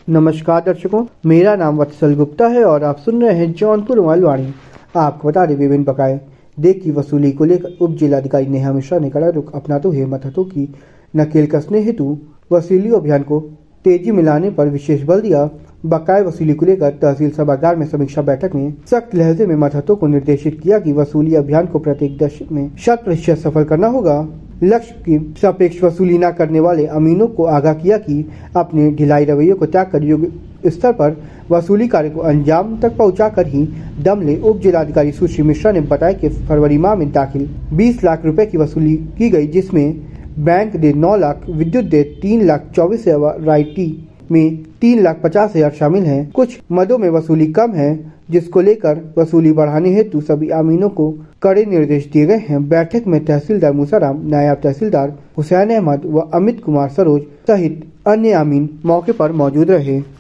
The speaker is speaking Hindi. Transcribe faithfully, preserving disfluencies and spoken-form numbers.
नमस्कार दर्शकों, मेरा नाम वत्सल गुप्ता है और आप सुन रहे हैं जौनपुर वाणी। आपको बता दें, विभिन्न बकाये दे की वसूली को लेकर उप जिलाधिकारी नेहा मिश्रा ने कड़ा रुख अपनाते हुए मतहतों की नकेल कसने हेतु वसूली अभियान को तेजी में लाने पर विशेष बल दिया। बकाये वसूली को लेकर तहसील सभागार में समीक्षा बैठक में सख्त लहजे में मतहतों को निर्देशित किया कि वसूली अभियान को प्रत्येक दशक में शत प्रतिशत सफल करना होगा। लक्ष्य की सापेक्ष वसूली न करने वाले अमीनों को आगाह किया कि अपने ढिलाई रवैये को त्याग कर योग्य स्तर पर वसूली कार्य को अंजाम तक पहुंचाकर ही दम ले। उप जिलाधिकारी सुश्री मिश्रा ने बताया कि फरवरी माह में दाखिल बीस लाख रुपए की वसूली की गई, जिसमें बैंक दे नौ लाख, विद्युत दे तीन लाख चौबीस हजार, राइटी में तीन लाख पचास हजार शामिल हैं। कुछ मदों में वसूली कम है, जिसको लेकर वसूली बढ़ाने हेतु सभी अमीनों को कड़े निर्देश दिए गए हैं। बैठक में तहसीलदार मूसाराम, नायब तहसीलदार हुसैन अहमद व अमित कुमार सरोज सहित अन्य अमीन मौके पर मौजूद रहे।